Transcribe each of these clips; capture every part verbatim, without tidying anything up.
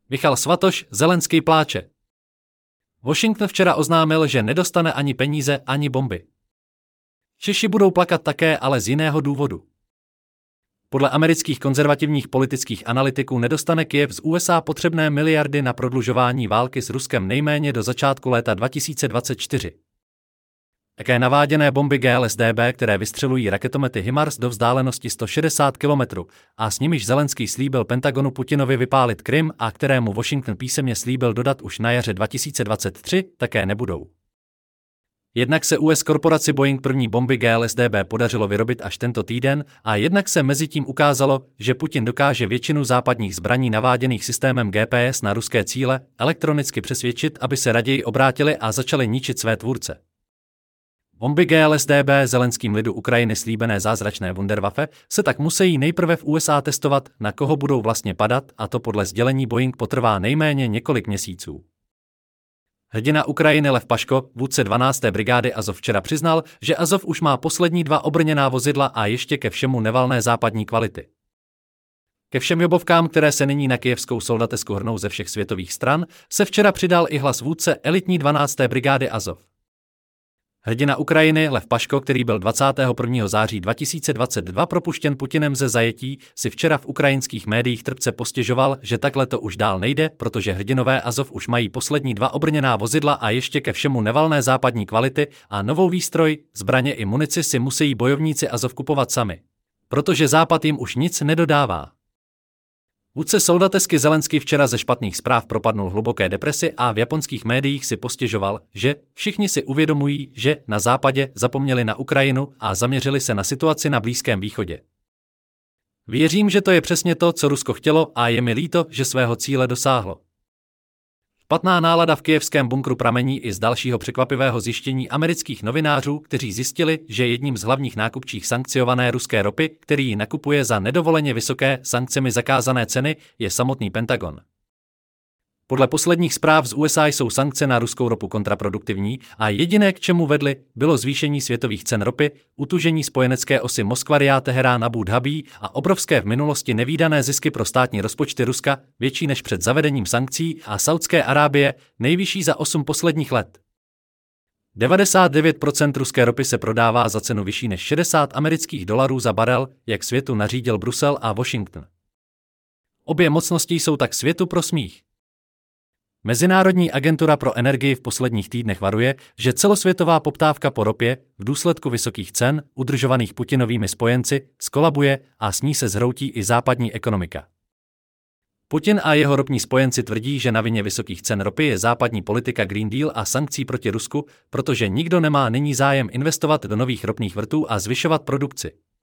Michal Svatoš, Zelenský pláče. Washington včera oznámil, že nedostane ani peníze, ani bomby. Češi budou plakat také, ale z jiného důvodu. Podle amerických konzervativních politických analytiků nedostane Kyjev z U S A potřebné miliardy na prodlužování války s Ruskem nejméně do začátku léta dva tisíce dvacet čtyři. Také naváděné bomby G L S D B, které vystřelují raketomety HIMARS do vzdálenosti sto šedesát kilometrů a s nimiž Zelenský slíbil Pentagonu Putinovi vypálit Krym a kterému Washington písemně slíbil dodat už na jaře dva tisíce dvacet tři, také nebudou. Jednak se U S korporaci Boeing první bomby G L S D B podařilo vyrobit až tento týden a jednak se mezitím ukázalo, že Putin dokáže většinu západních zbraní naváděných systémem G P S na ruské cíle elektronicky přesvědčit, aby se raději obrátili a začali ničit své tvůrce. Bomby G L S D B Zelenským lidu Ukrajiny slíbené zázračné Wunderwaffe se tak musí nejprve v U S A testovat, na koho budou vlastně padat, a to podle sdělení Boeing potrvá nejméně několik měsíců. Hrdina Ukrajiny Lev Paško, vůdce dvanácté brigády Azov, včera přiznal, že Azov už má poslední dva obrněná vozidla a ještě ke všemu nevalné západní kvality. Ke všem jobovkám, které se nyní na kyjevskou soldatesku hrnou ze všech světových stran, se včera přidal i hlas vůdce elitní dvanácté brigády Azov. Hrdina Ukrajiny Lev Paško, který byl dvacátého prvního září dva tisíce dvacet dva propuštěn Putinem ze zajetí, si včera v ukrajinských médiích trpce postěžoval, že takhle to už dál nejde, protože hrdinové Azov už mají poslední dva obrněná vozidla a ještě ke všemu nevalné západní kvality a novou výstroj, zbraně i munici si musí bojovníci Azov kupovat sami. Protože Západ jim už nic nedodává. Vůdce soldatesky Zelenský včera ze špatných zpráv propadnul hluboké depresi a v japonských médiích si postěžoval, že všichni si uvědomují, že na západě zapomněli na Ukrajinu a zaměřili se na situaci na Blízkém východě. Věřím, že to je přesně to, co Rusko chtělo, a je mi líto, že svého cíle dosáhlo. Špatná nálada v kyjevském bunkru pramení i z dalšího překvapivého zjištění amerických novinářů, kteří zjistili, že jedním z hlavních nákupčích sankciované ruské ropy, který ji nakupuje za nedovoleně vysoké, sankcemi zakázané ceny, je samotný Pentagon. Podle posledních zpráv z U S A jsou sankce na ruskou ropu kontraproduktivní a jediné, k čemu vedly, bylo zvýšení světových cen ropy, utužení spojenecké osy Moskva-Riad-Teherán Abu Dhabí a obrovské v minulosti nevídané zisky pro státní rozpočty Ruska, větší než před zavedením sankcí, a Saudské Arábie, nejvyšší za osm posledních let. devadesát devět procent ruské ropy se prodává za cenu vyšší než šedesát amerických dolarů za barel, jak světu nařídil Brusel a Washington. Obě mocnosti jsou tak světu pro smích. Mezinárodní agentura pro energii v posledních týdnech varuje, že celosvětová poptávka po ropě v důsledku vysokých cen, udržovaných Putinovými spojenci, skolabuje a s ní se zhroutí i západní ekonomika. Putin a jeho ropní spojenci tvrdí, že na vině vysokých cen ropy je západní politika Green Deal a sankcí proti Rusku, protože nikdo nemá nyní zájem investovat do nových ropných vrtů a zvyšovat produkci.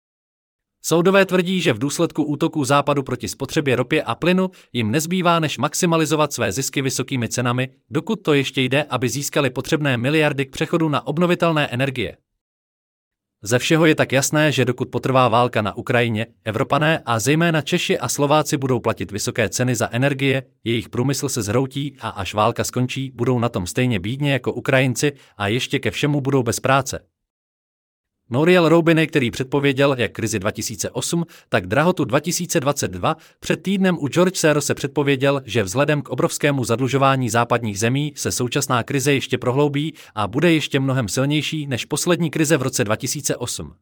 Soudové tvrdí, že v důsledku útoků Západu proti spotřebě ropy a plynu jim nezbývá než maximalizovat své zisky vysokými cenami, dokud to ještě jde, aby získali potřebné miliardy k přechodu na obnovitelné energie. Ze všeho je tak jasné, že dokud potrvá válka na Ukrajině, Evropané a zejména Češi a Slováci budou platit vysoké ceny za energie, jejich průmysl se zhroutí a až válka skončí, budou na tom stejně bídně jako Ukrajinci a ještě ke všemu budou bez práce. Nouriel Roubini, který předpověděl jak krizi dva tisíce osm, tak drahotu dva tisíce dvacet dva, před týdnem u George Sorose předpověděl, že vzhledem k obrovskému zadlužování západních zemí se současná krize ještě prohloubí a bude ještě mnohem silnější než poslední krize v roce dva tisíce osm.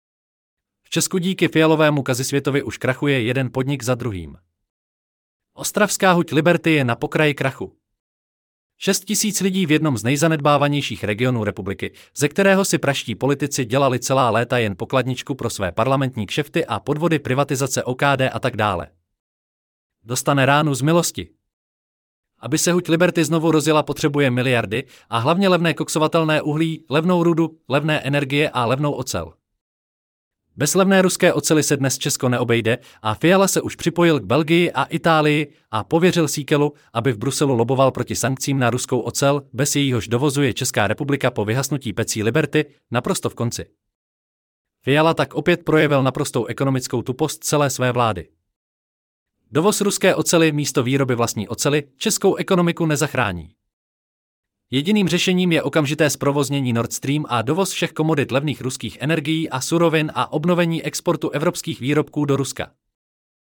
V Česku díky Fialovému Kazisvětovi už krachuje jeden podnik za druhým. Ostravská huť Liberty je na pokraji krachu. Šest tisíc lidí v jednom z nejzanedbávanějších regionů republiky, ze kterého si pražští politici dělali celá léta jen pokladničku pro své parlamentní kšefty a podvody, privatizace O K D a tak dále. Dostane ránu z milosti. Aby se huť Liberty znovu rozjela, potřebuje miliardy a hlavně levné koksovatelné uhlí, levnou rudu, levné energie a levnou ocel. Bez levné ruské oceli se dnes Česko neobejde a Fiala se už připojil k Belgii a Itálii a pověřil Síkelu, aby v Bruselu loboval proti sankcím na ruskou ocel, bez jejíhož dovozu je Česká republika po vyhasnutí pecí Liberty naprosto v konci. Fiala tak opět projevil naprostou ekonomickou tupost celé své vlády. Dovoz ruské oceli místo výroby vlastní oceli českou ekonomiku nezachrání. Jediným řešením je okamžité zprovoznění Nord Stream a dovoz všech komodit levných ruských energií a surovin a obnovení exportu evropských výrobků do Ruska.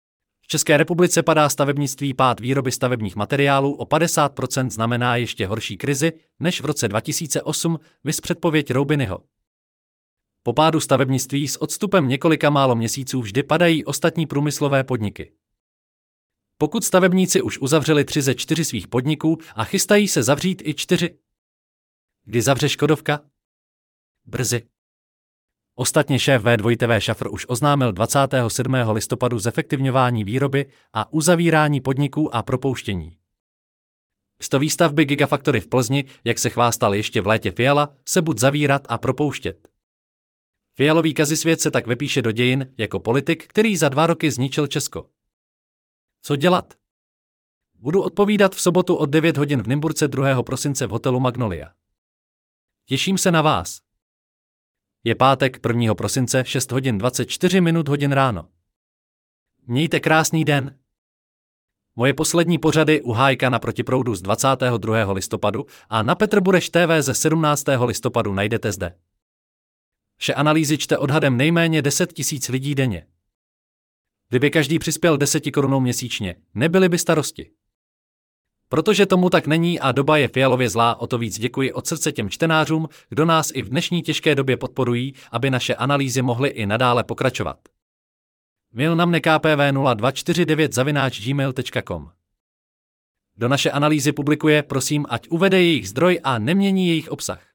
V České republice padá stavebnictví, pád výroby stavebních materiálů o padesát procent znamená ještě horší krizi než v roce dva tisíce osm, viz předpověď Roubinyho. Po pádu stavebnictví s odstupem několika málo měsíců vždy padají ostatní průmyslové podniky. Pokud stavebníci už uzavřeli tři ze čtyři svých podniků a chystají se zavřít i čtyři. Kdy zavře Škodovka? Brzy. Ostatně šéf vé dvě té vé Šafr už oznámil dvacátého sedmého listopadu zefektivňování výroby a uzavírání podniků a propouštění. Sto výstavby Gigafactory v Plzni, jak se chvástal ještě v létě Fiala, se buď zavírat a propouštět. Fialový kazisvět se tak vypíše do dějin jako politik, který za dva roky zničil Česko. Co dělat? Budu odpovídat v sobotu od devět hodin v Nymburce druhého prosince v hotelu Magnolia. Těším se na vás. Je pátek prvního prosince šest hodin dvacet čtyři minut hodin ráno. Mějte krásný den. Moje poslední pořady u Hájka na Protiproudu z dvacátého druhého listopadu a na Petr Bureš T V ze sedmnáctého listopadu najdete zde. Vše analýzy čte odhadem nejméně deset tisíc lidí denně. Kdyby každý přispěl deseti korunou měsíčně, nebyly by starosti. Protože tomu tak není a doba je Fialově zlá, o to víc děkuji od srdce těm čtenářům, kdo nás i v dnešní těžké době podporují, aby naše analýzy mohly i nadále pokračovat. Mail na mne k p v nula dva čtyři devět zavináč gmail tečka com. Kdo naše analýzy publikuje, prosím, ať uvede jejich zdroj a nemění jejich obsah.